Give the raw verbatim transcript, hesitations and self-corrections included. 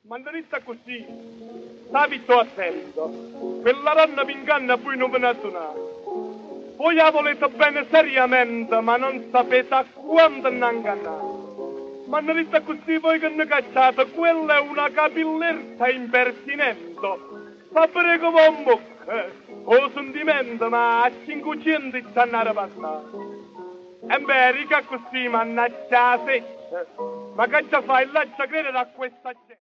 Ma non sta così. Stavi sto attento. Quella ranna mi inganna poi non ve ne suonare. Voi la volete bene seriamente, ma non sapete a quanto ne ingannate. Ma non sta così voi che ne cacciate, quella è una capillerta impertinente. Sapere come un bocca, o sentimento, ma a cinquecento stanno a passare. E beh, rica così, mannaggia la seccia. Ma che ci fai? Lascia credere a questa gente.